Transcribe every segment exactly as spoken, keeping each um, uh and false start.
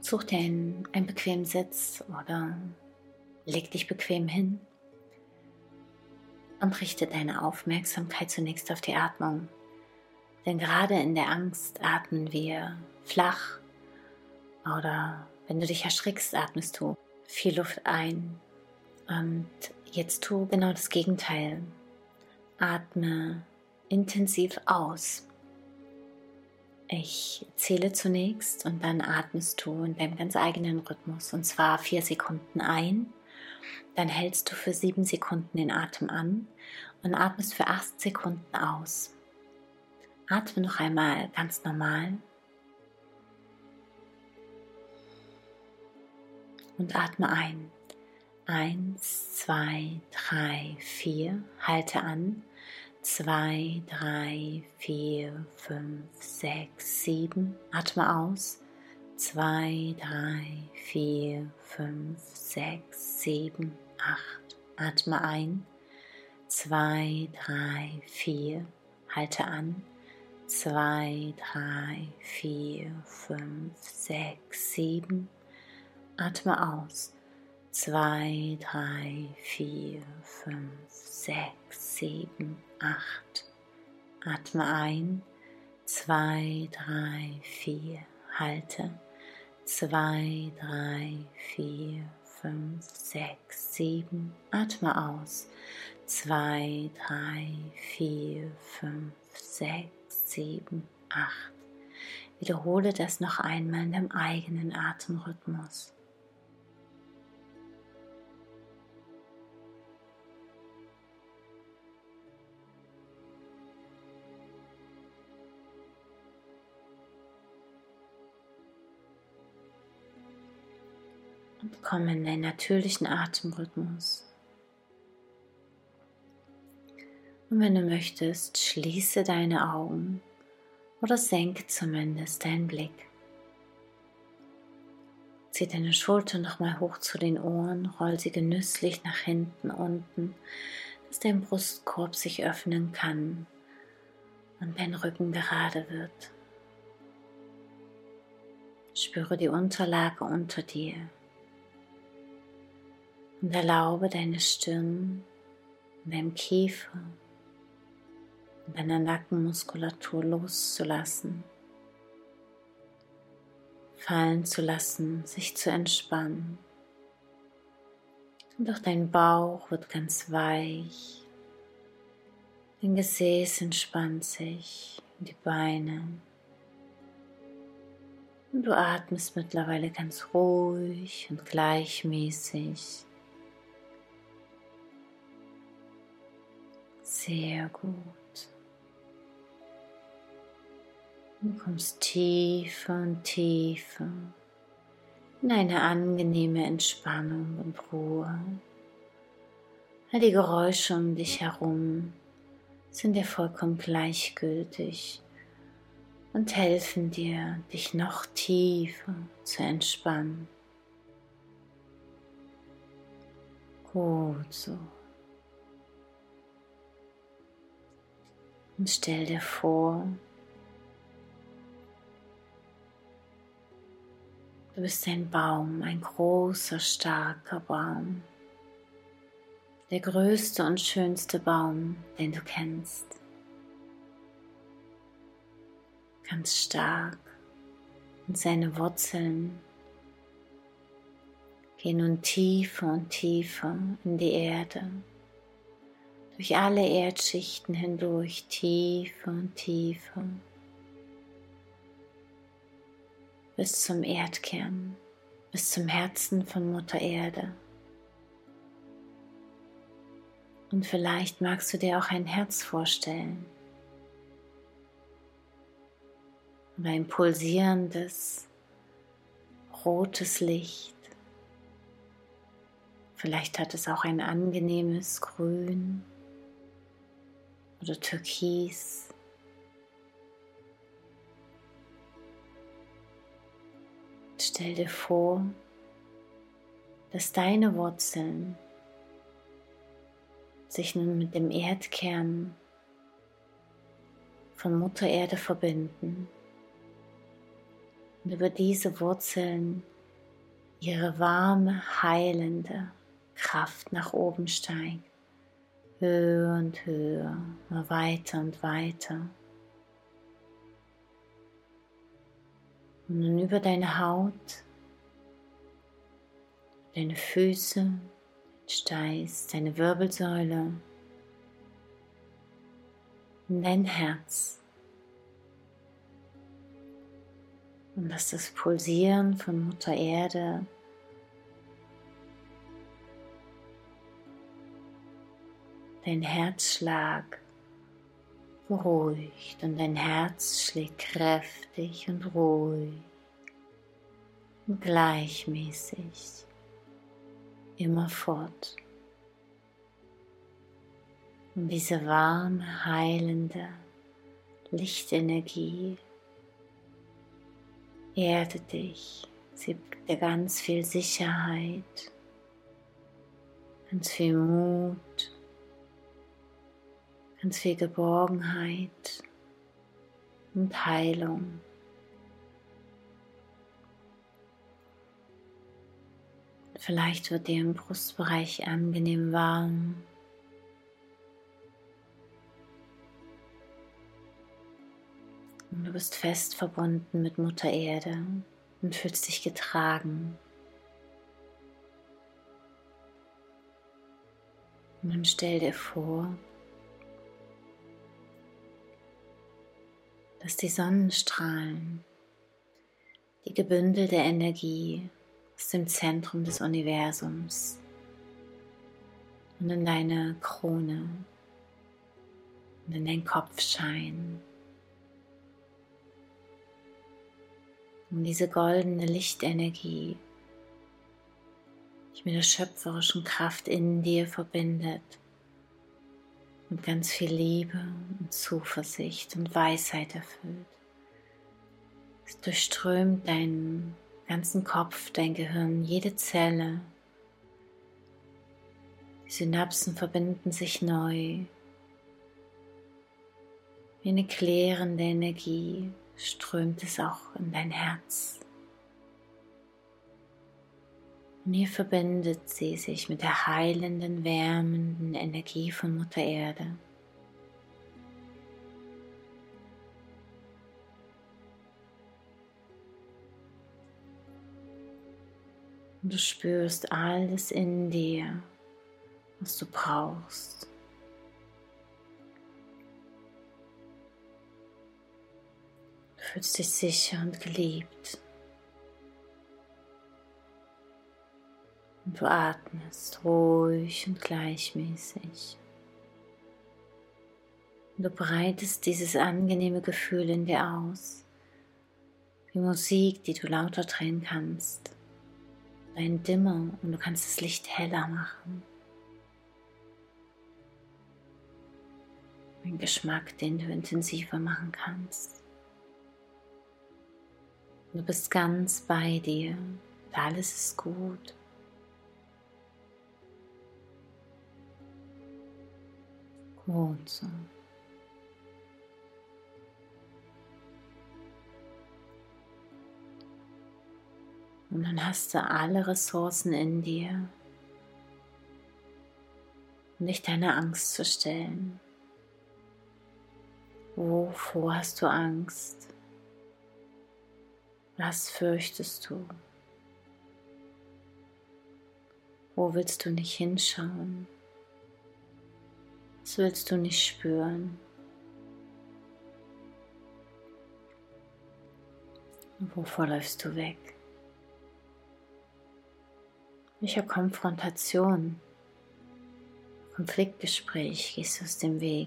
Such dir einen, einen bequemen Sitz oder leg dich bequem hin und richte deine Aufmerksamkeit zunächst auf die Atmung. Denn gerade in der Angst atmen wir flach oder wenn du dich erschrickst, atmest du viel Luft ein. Und jetzt tu genau das Gegenteil. Atme intensiv aus. Ich zähle zunächst und dann atmest du in deinem ganz eigenen Rhythmus, und zwar vier Sekunden ein. Dann hältst du für sieben Sekunden den Atem an und atmest für acht Sekunden aus. Atme noch einmal ganz normal und atme ein. Eins, zwei, drei, vier, halte an. Zwei, drei, vier, fünf, sechs, sieben, atme aus. Zwei, drei, vier, fünf, sechs, sieben, acht, atme ein. Zwei, drei, vier, halte an. Zwei, drei, vier, fünf, sechs, sieben, atme aus. Zwei, drei, vier, fünf, sechs, sieben, acht. Atme ein. Zwei, drei, vier. Halte. Zwei, drei, vier, fünf, sechs, sieben. Atme aus. Zwei, drei, vier, fünf, sechs, sieben, acht. Wiederhole das noch einmal in deinem eigenen Atemrhythmus. Und komm in deinen natürlichen Atemrhythmus. Und wenn du möchtest, schließe deine Augen oder senke zumindest deinen Blick. Zieh deine Schultern nochmal hoch zu den Ohren, roll sie genüsslich nach hinten unten, dass dein Brustkorb sich öffnen kann und dein Rücken gerade wird. Spüre die Unterlage unter dir. Und erlaube deine Stirn und deinem Kiefer und deiner Nackenmuskulatur loszulassen, fallen zu lassen, sich zu entspannen. Und auch dein Bauch wird ganz weich, dein Gesäß entspannt sich, die Beine. Und du atmest mittlerweile ganz ruhig und gleichmäßig. Sehr gut. Du kommst tiefer und tiefer in eine angenehme Entspannung und Ruhe. All die Geräusche um dich herum sind dir vollkommen gleichgültig und helfen dir, dich noch tiefer zu entspannen. Gut so. Und stell dir vor, du bist ein Baum, ein großer, starker Baum. Der größte und schönste Baum, den du kennst. Ganz stark. Und seine Wurzeln gehen nun tiefer und tiefer in die Erde. Durch alle Erdschichten hindurch, tiefer und tiefer, bis zum Erdkern, bis zum Herzen von Mutter Erde. Und vielleicht magst du dir auch ein Herz vorstellen oder ein pulsierendes, rotes Licht. Vielleicht hat es auch ein angenehmes Grün oder Türkis. Stell dir vor, dass deine Wurzeln sich nun mit dem Erdkern von Mutter Erde verbinden und über diese Wurzeln ihre warme, heilende Kraft nach oben steigt. Höher und höher, immer weiter und weiter. Und dann über deine Haut, deine Füße, dein Steiß, deine Wirbelsäule, in dein Herz. Und lass das Pulsieren von Mutter Erde dein Herzschlag beruhigt und dein Herz schlägt kräftig und ruhig und gleichmäßig immer fort. Und diese warme, heilende Lichtenergie erdet dich, sie gibt dir ganz viel Sicherheit, ganz viel Mut, ganz viel Geborgenheit und Heilung. Vielleicht wird dir im Brustbereich angenehm warm. Und du bist fest verbunden mit Mutter Erde und fühlst dich getragen. Und nun stell dir vor, dass die Sonnenstrahlen, die gebündelte Energie aus dem Zentrum des Universums und in deine Krone und in deinen Kopf scheinen. Und diese goldene Lichtenergie dich mit der schöpferischen Kraft in dir verbindet und ganz viel Liebe und Zuversicht und Weisheit erfüllt. Es durchströmt deinen ganzen Kopf, dein Gehirn, jede Zelle. Die Synapsen verbinden sich neu. Wie eine klärende Energie strömt es auch in dein Herz. Und hier verbindet sie sich mit der heilenden, wärmenden Energie von Mutter Erde. Und du spürst alles in dir, was du brauchst. Du fühlst dich sicher und geliebt. Und du atmest ruhig und gleichmäßig. Und du breitest dieses angenehme Gefühl in dir aus, wie Musik, die du lauter drehen kannst. Ein Dimmer und du kannst das Licht heller machen. Ein Geschmack, den du intensiver machen kannst. Du bist ganz bei dir. Alles ist gut. Gut so. Und dann hast du alle Ressourcen in dir, um dich deiner Angst zu stellen. Wovor hast du Angst? Was fürchtest du? Wo willst du nicht hinschauen? Was willst du nicht spüren? Und wovor läufst du weg? Welcher Konfrontation, Konfliktgespräch gehst du aus dem Weg?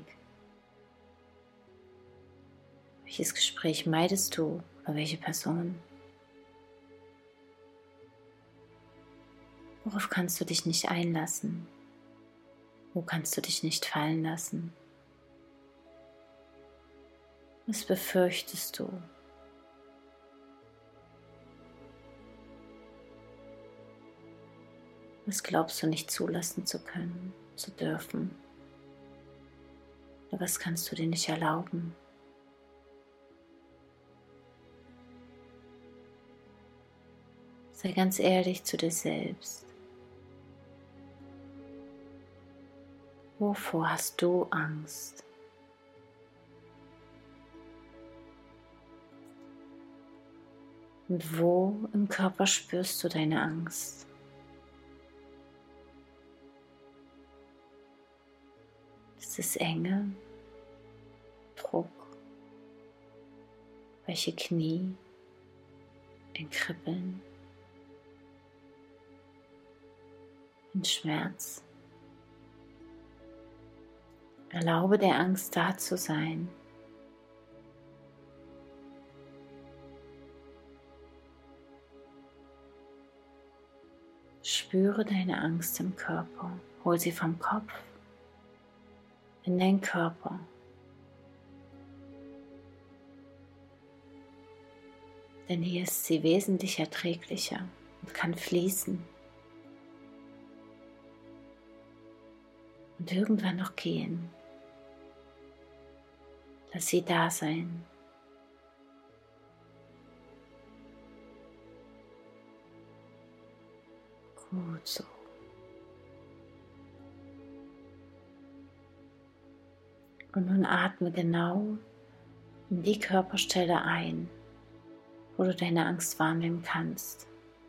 Welches Gespräch meidest du oder welche Person? Worauf kannst du dich nicht einlassen? Wo kannst du dich nicht fallen lassen? Was befürchtest du? Was glaubst du nicht zulassen zu können, zu dürfen? Oder was kannst du dir nicht erlauben? Sei ganz ehrlich zu dir selbst. Wovor hast du Angst? Und wo im Körper spürst du deine Angst? Ist es Enge, Druck, weiche Knie, ein Kribbeln, ein Schmerz? Erlaube der Angst da zu sein. Spüre deine Angst im Körper. Hol sie vom Kopf in deinen Körper. Denn hier ist sie wesentlich erträglicher und kann fließen und irgendwann noch gehen. Lass sie da sein. Gut so. Und nun atme genau in die Körperstelle ein, wo du deine Angst wahrnehmen kannst.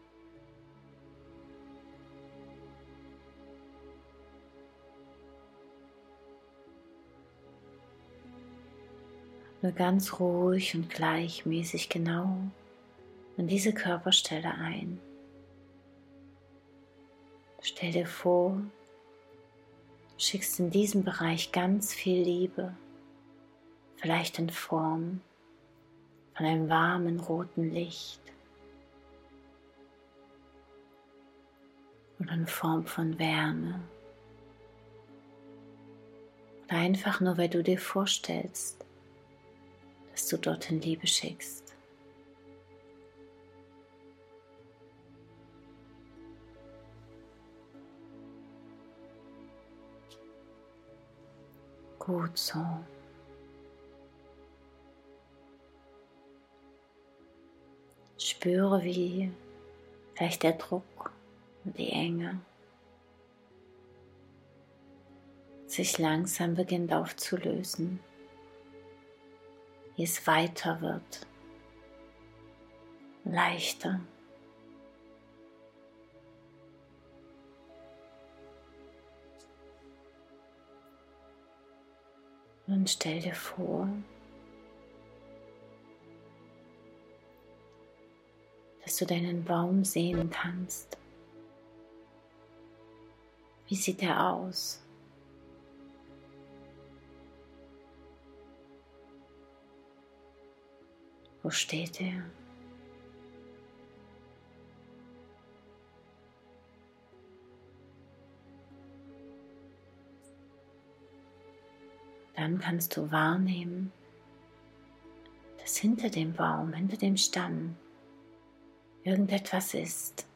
Atme ganz ruhig und gleichmäßig genau an diese Körperstelle ein. Stell dir vor, du schickst in diesen Bereich ganz viel Liebe, vielleicht in Form von einem warmen roten Licht oder in Form von Wärme oder einfach nur, weil du dir vorstellst, dass du dorthin Liebe schickst. Gut so. Spüre, wie vielleicht der Druck und die Enge sich langsam beginnt aufzulösen, wie es weiter wird, leichter. Und stell dir vor, dass du deinen Baum sehen kannst. Wie sieht er aus? Wo steht er? Dann kannst du wahrnehmen, dass hinter dem Baum, hinter dem Stamm irgendetwas ist.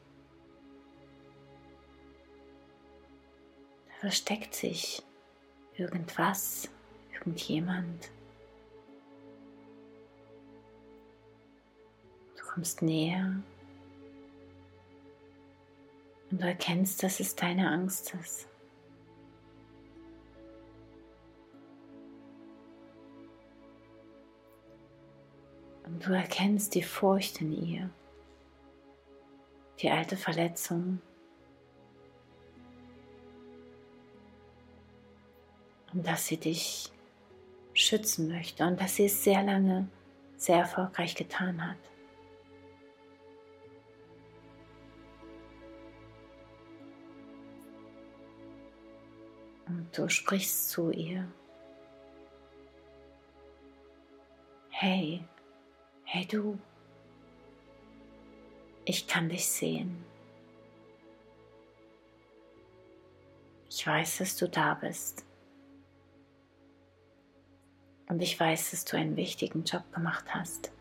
Da versteckt sich irgendwas, irgendjemand. Du kommst näher und du erkennst, dass es deine Angst ist. Und du erkennst die Furcht in ihr, die alte Verletzung. Und dass sie dich schützen möchte und dass sie es sehr lange, sehr erfolgreich getan hat. Und du sprichst zu ihr. Hey, hey du, ich kann dich sehen. Ich weiß, dass du da bist. Und ich weiß, dass du einen wichtigen Job gemacht hast.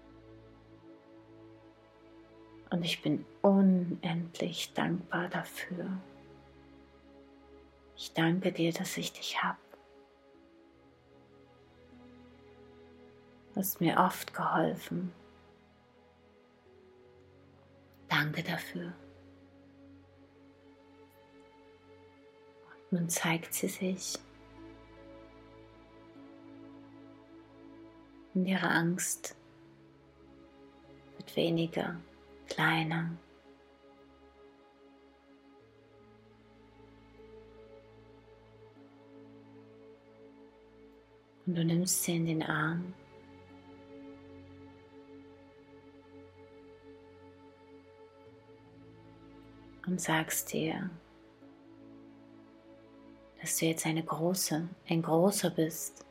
Und ich bin unendlich dankbar dafür. Ich danke dir, dass ich dich habe. Du hast mir oft geholfen. Danke dafür. Und nun zeigt sie sich. Und ihre Angst wird weniger, kleiner. Und du nimmst sie in den Arm. Und sagst dir, dass du jetzt eine große, ein großer bist.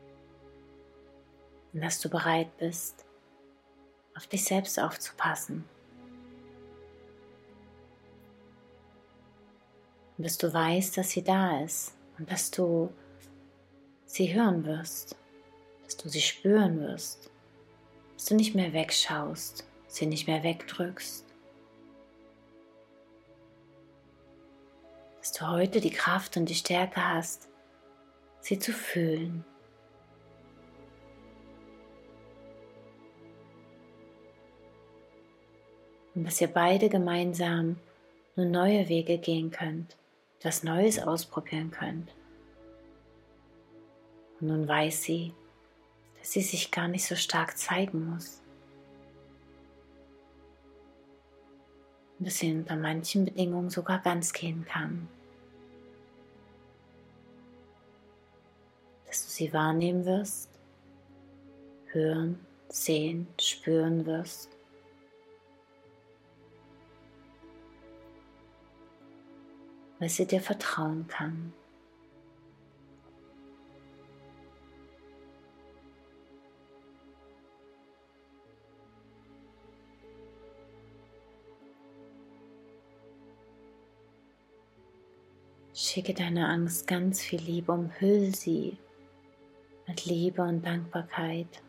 Und dass du bereit bist, auf dich selbst aufzupassen. Und dass du weißt, dass sie da ist und dass du sie hören wirst, dass du sie spüren wirst, dass du nicht mehr wegschaust, sie nicht mehr wegdrückst, dass du heute die Kraft und die Stärke hast, sie zu fühlen. Und dass ihr beide gemeinsam nun neue Wege gehen könnt, etwas Neues ausprobieren könnt. Und nun weiß sie, dass sie sich gar nicht so stark zeigen muss. Und dass sie unter manchen Bedingungen sogar ganz gehen kann. Dass du sie wahrnehmen wirst, hören, sehen, spüren wirst. Weil sie dir vertrauen kann. Schicke deiner Angst ganz viel Liebe, umhüll sie mit Liebe und Dankbarkeit.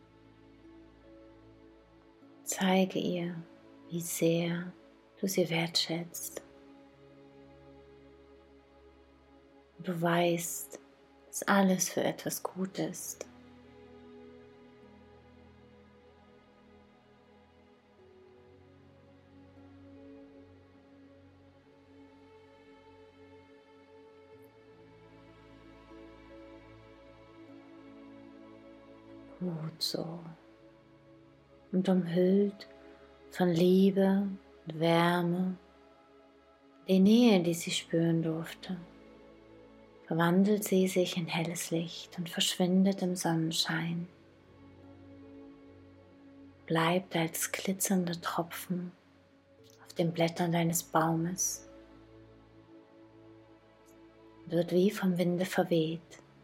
Zeige ihr, wie sehr du sie wertschätzt. Du weißt, dass alles für etwas gut ist. Gut so. Und umhüllt von Liebe und Wärme, die Nähe, die sie spüren durfte, verwandelt sie sich in helles Licht und verschwindet im Sonnenschein. Bleibt als glitzernde Tropfen auf den Blättern deines Baumes, wird wie vom Winde verweht.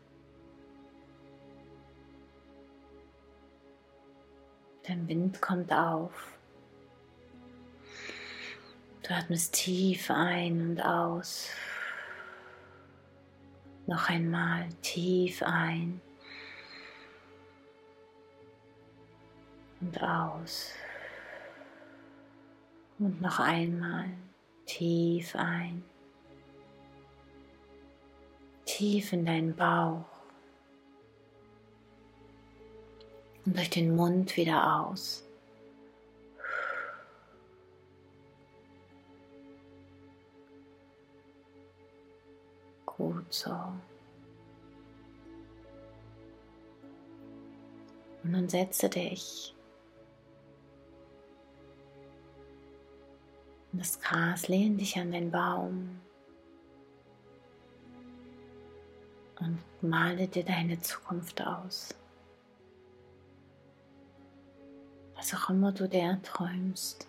Der Wind kommt auf. Du atmest tief ein und aus. Noch einmal tief ein und aus. Und noch einmal tief ein. Tief in deinen Bauch. Und durch den Mund wieder aus. Gut so. Und nun setze dich in das Gras, lehn dich an den Baum und male dir deine Zukunft aus. Was auch immer du dir erträumst.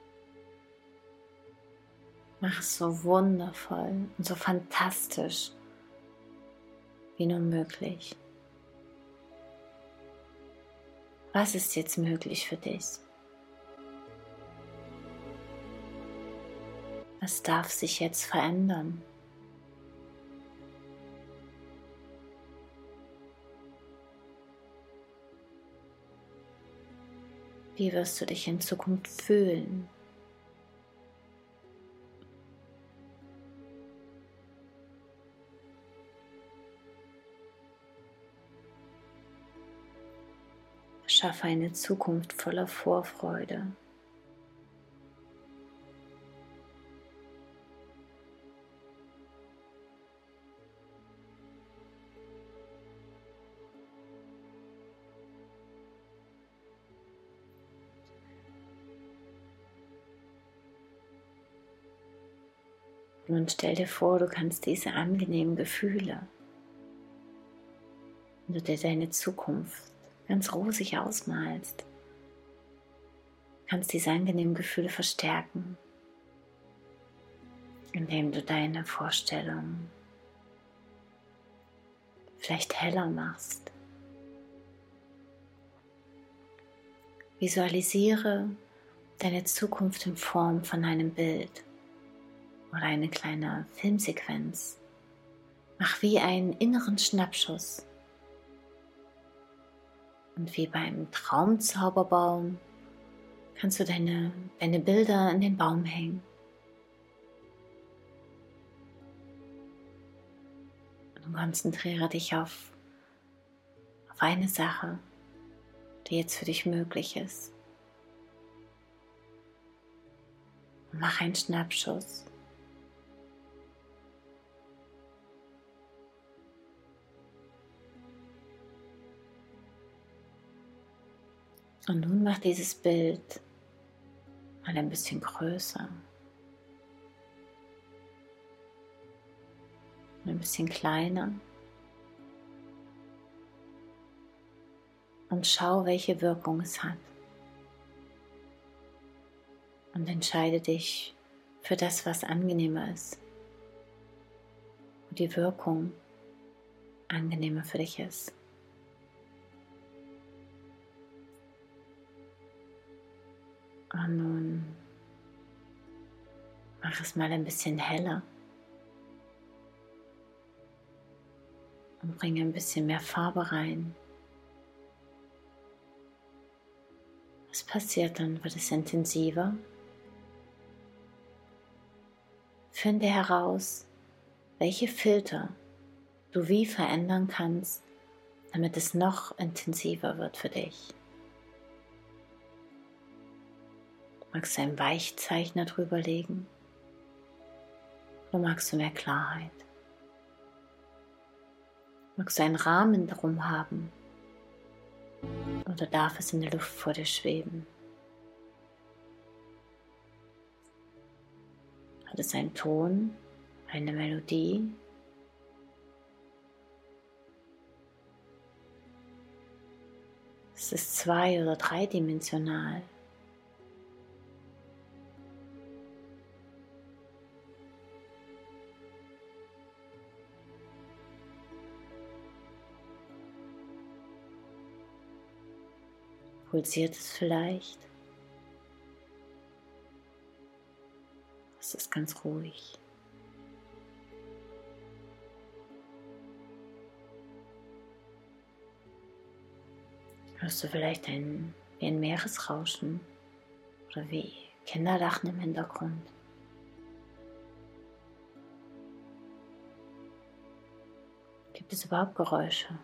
Mach es so wundervoll und so fantastisch wie nur möglich. Was ist jetzt möglich für dich? Was darf sich jetzt verändern? Wie wirst du dich in Zukunft fühlen? Schaffe eine Zukunft voller Vorfreude. Nun stell dir vor, du kannst diese angenehmen Gefühle, wenn du dir deine Zukunft ganz rosig ausmalst, kannst diese angenehmen Gefühle verstärken, indem du deine Vorstellung vielleicht heller machst. Visualisiere deine Zukunft in Form von einem Bild oder eine kleine Filmsequenz. Mach wie einen inneren Schnappschuss. Und wie beim Traumzauberbaum kannst du deine, deine Bilder in den Baum hängen. Und konzentriere dich auf, auf eine Sache, die jetzt für dich möglich ist. Und mach einen Schnappschuss. Und nun mach dieses Bild mal ein bisschen größer. Und ein bisschen kleiner. Und schau, welche Wirkung es hat. Und entscheide dich für das, was angenehmer ist. Und die Wirkung angenehmer für dich ist. Und nun mach es mal ein bisschen heller und bringe ein bisschen mehr Farbe rein. Was passiert dann? Wird es intensiver? Finde heraus, welche Filter du wie verändern kannst, damit es noch intensiver wird für dich. Magst du einen Weichzeichner drüber legen? Oder magst du mehr Klarheit? Magst du einen Rahmen drum haben? Oder darf es in der Luft vor dir schweben? Hat es einen Ton, eine Melodie? Es ist zwei- oder dreidimensional. Pulsiert es vielleicht? Es ist ganz ruhig. Hörst du vielleicht ein, wie ein Meeresrauschen oder wie Kinderlachen im Hintergrund? Gibt es überhaupt Geräusche?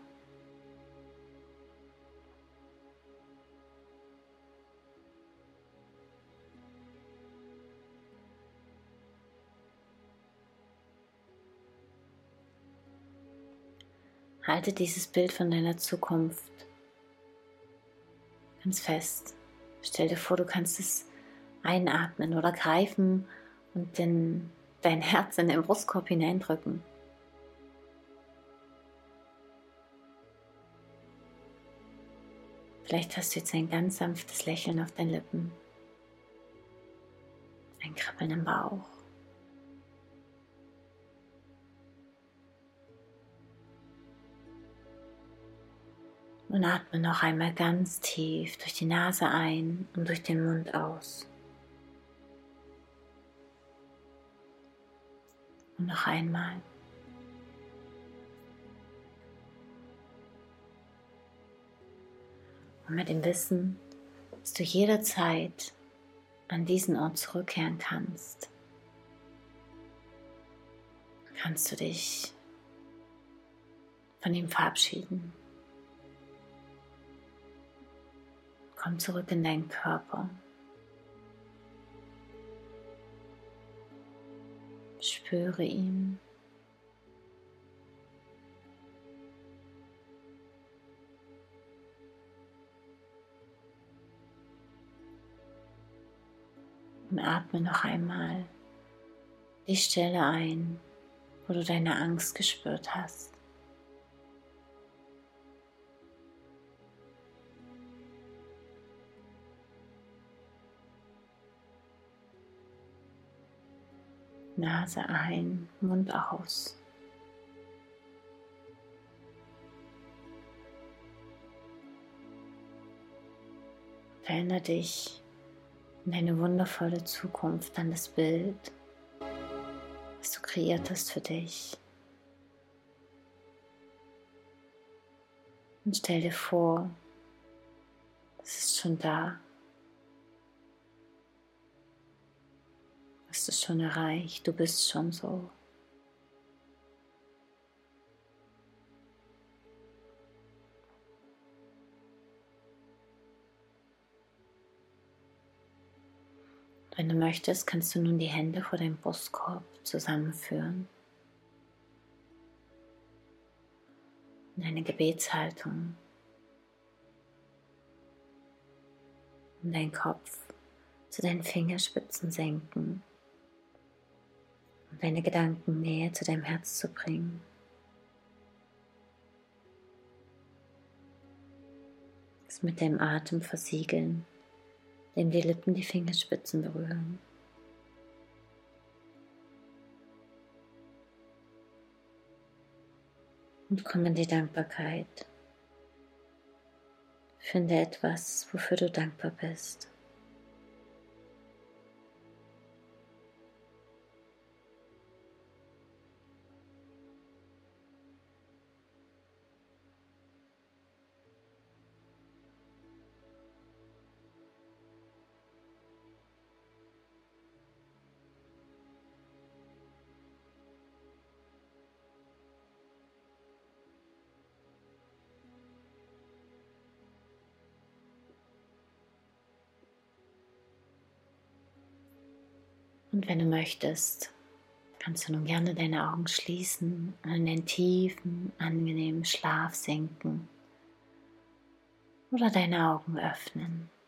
Halte dieses Bild von deiner Zukunft ganz fest. Stell dir vor, du kannst es einatmen oder greifen und in dein Herz in den Brustkorb hineindrücken. Vielleicht hast du jetzt ein ganz sanftes Lächeln auf deinen Lippen, ein Kribbeln im Bauch. Und atme noch einmal ganz tief durch die Nase ein und durch den Mund aus. Und noch einmal. Und mit dem Wissen, dass du jederzeit an diesen Ort zurückkehren kannst, kannst du dich von ihm verabschieden. Komm zurück in deinen Körper. Spüre ihn. Und atme noch einmal die Stelle ein, wo du deine Angst gespürt hast. Nase ein, Mund aus. Erinnere dich an deine wundervolle Zukunft, an das Bild, was du kreiert hast für dich. Und stell dir vor, es ist schon da. Hast du schon erreicht, du bist schon so. Wenn du möchtest, kannst du nun die Hände vor deinem Brustkorb zusammenführen. In eine Gebetshaltung. Und deinen Kopf zu deinen Fingerspitzen senken. Um deine Gedanken näher zu deinem Herz zu bringen. Es mit deinem Atem versiegeln, indem die Lippen die Fingerspitzen berühren. Und komm in die Dankbarkeit. Finde etwas, wofür du dankbar bist. Und wenn du möchtest, kannst du nun gerne deine Augen schließen und in den tiefen, angenehmen Schlaf sinken oder deine Augen öffnen.